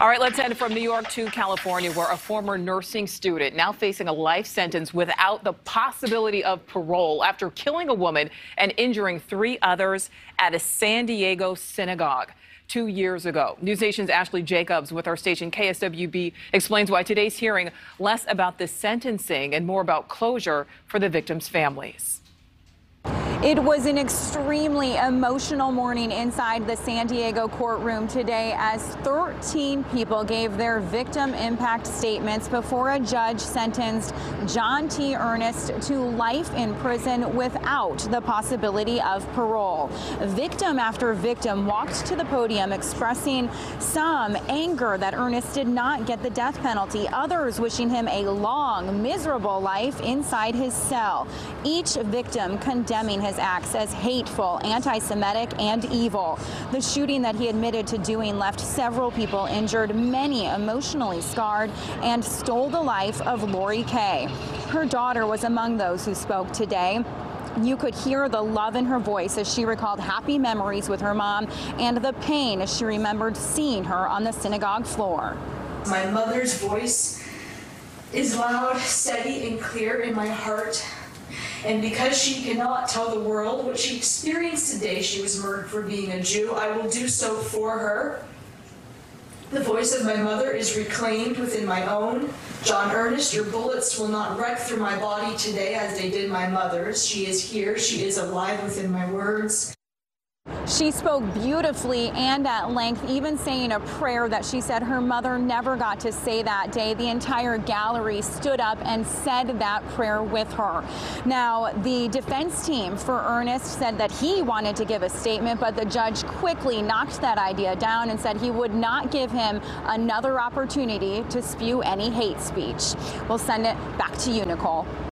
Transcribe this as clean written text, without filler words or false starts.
All right, let's head from New York to California, where a former nursing student now facing a life sentence without the possibility of parole after killing a woman and injuring 3 others at a San Diego synagogue 2 years ago. News Nation's Ashley Jacobs with our station KSWB explains why today's hearing less about the sentencing and more about closure for the victims' families. It was an extremely emotional morning inside the San Diego courtroom today as 13 people gave their victim impact statements before a judge sentenced John T. Ernest to life in prison without the possibility of parole. Victim after victim walked to the podium expressing some anger that Ernest did not get the death penalty, others wishing him a long, miserable life inside his cell. Each victim condemning his acts as hateful, anti-Semitic, and evil. The shooting that he admitted to doing left several people injured, many emotionally scarred, and stole the life of Lori Kay. Her daughter was among those who spoke today. You could hear the love in her voice as she recalled happy memories with her mom and the pain as she remembered seeing her on the synagogue floor. My mother's voice is loud, steady, and clear in my heart. And because she cannot tell the world what she experienced today, she was murdered for being a Jew, I will do so for her. The voice of my mother is reclaimed within my own. John Ernest, your bullets will not wreck through my body today as they did my mother's. She is here. She is alive within my words. She spoke beautifully and at length, even saying a prayer that she said her mother never got to say that day. The entire gallery stood up and said that prayer with her. Now, the defense team for Ernest said that he wanted to give a statement, but the judge quickly knocked that idea down and said he would not give him another opportunity to spew any hate speech. We'll send it back to you, Nicole.